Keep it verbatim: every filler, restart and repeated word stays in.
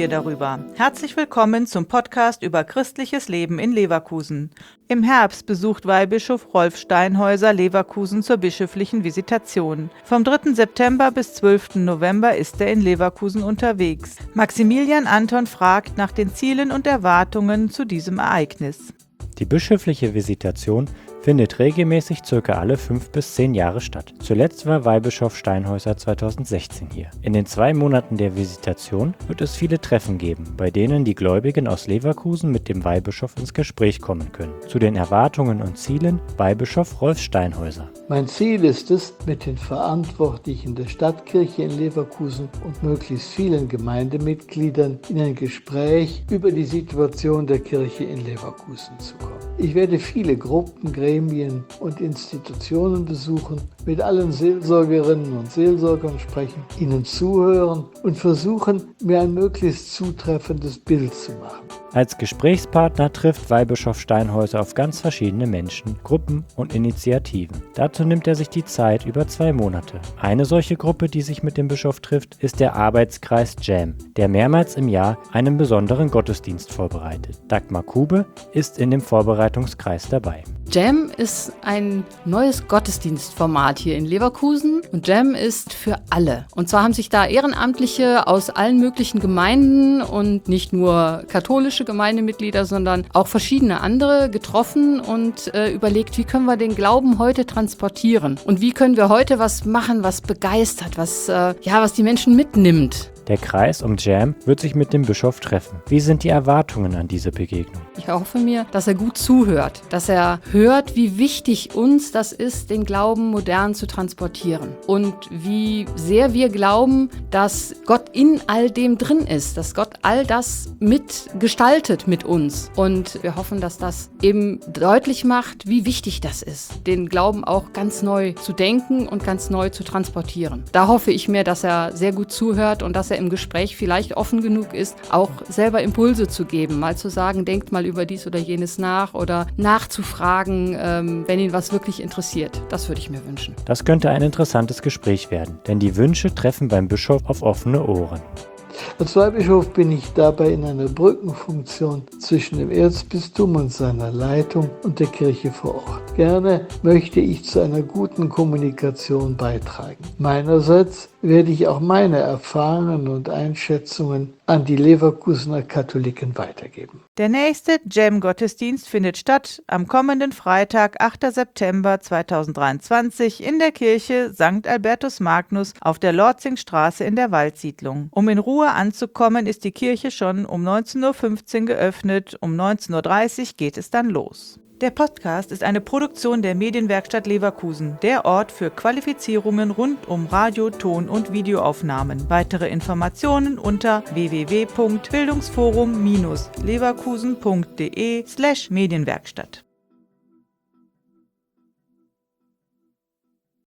wir darüber. Herzlich willkommen zum Podcast über christliches Leben in Leverkusen. Im Herbst besucht Weihbischof Rolf Steinhäuser Leverkusen zur bischöflichen Visitation. Vom dritten September bis zwölften November ist er in Leverkusen unterwegs. Maximilian Anton fragt nach den Zielen und Erwartungen zu diesem Ereignis. Die bischöfliche Visitation findet regelmäßig circa alle fünf bis zehn Jahre statt. Zuletzt war Weihbischof Steinhäuser zweitausendsechzehn hier. In den zwei Monaten der Visitation wird es viele Treffen geben, bei denen die Gläubigen aus Leverkusen mit dem Weihbischof ins Gespräch kommen können. Zu den Erwartungen und Zielen Weihbischof Rolf Steinhäuser. Mein Ziel ist es, mit den Verantwortlichen der Stadtkirche in Leverkusen und möglichst vielen Gemeindemitgliedern in ein Gespräch über die Situation der Kirche in Leverkusen zu kommen. Ich werde viele Gruppen, Gremien und Institutionen besuchen, mit allen Seelsorgerinnen und Seelsorgern sprechen, ihnen zuhören und versuchen, mir ein möglichst zutreffendes Bild zu machen. Als Gesprächspartner trifft Weihbischof Steinhäuser auf ganz verschiedene Menschen, Gruppen und Initiativen. Dazu nimmt er sich die Zeit über zwei Monate. Eine solche Gruppe, die sich mit dem Bischof trifft, ist der Arbeitskreis Jam, der mehrmals im Jahr einen besonderen Gottesdienst vorbereitet. Dagmar Kube ist in dem Vorbereitungskreis dabei. Jam ist ein neues Gottesdienstformat hier in Leverkusen und Jam ist für alle. Und zwar haben sich da Ehrenamtliche aus allen möglichen Gemeinden und nicht nur katholische Gemeindemitglieder, sondern auch verschiedene andere getroffen und äh, überlegt, wie können wir den Glauben heute transportieren und wie können wir heute was machen, was begeistert, was, äh, ja, was die Menschen mitnimmt. Der Kreis um Jam wird sich mit dem Bischof treffen. Wie sind die Erwartungen an diese Begegnung? Ich hoffe mir, dass er gut zuhört, dass er hört, wie wichtig uns das ist, den Glauben modern zu transportieren und wie sehr wir glauben, dass Gott in all dem drin ist, dass Gott all das mitgestaltet mit uns. Und wir hoffen, dass das eben deutlich macht, wie wichtig das ist, den Glauben auch ganz neu zu denken und ganz neu zu transportieren. Da hoffe ich mir, dass er sehr gut zuhört und dass er im Gespräch vielleicht offen genug ist, auch selber Impulse zu geben, mal zu sagen, denkt mal über dies oder jenes nach oder nachzufragen, ähm, wenn ihn was wirklich interessiert. Das würde ich mir wünschen. Das könnte ein interessantes Gespräch werden, denn die Wünsche treffen beim Bischof auf offene Ohren. Als Weihbischof bin ich dabei in einer Brückenfunktion zwischen dem Erzbistum und seiner Leitung und der Kirche vor Ort. Gerne möchte ich zu einer guten Kommunikation beitragen. Meinerseits werde ich auch meine Erfahrungen und Einschätzungen an die Leverkusener Katholiken weitergeben. Der nächste Jam-Gottesdienst findet statt am kommenden Freitag, achter September zweitausenddreiundzwanzig in der Kirche Sankt Albertus Magnus auf der Lorzingstraße in der Waldsiedlung. Um in Ruhe anzukommen, ist die Kirche schon um neunzehn Uhr fünfzehn geöffnet, um neunzehn Uhr dreißig geht es dann los. Der Podcast ist eine Produktion der Medienwerkstatt Leverkusen, der Ort für Qualifizierungen rund um Radio-, Ton- und Videoaufnahmen. Weitere Informationen unter w w w punkt bildungsforum Bindestrich leverkusen punkt de slash Medienwerkstatt.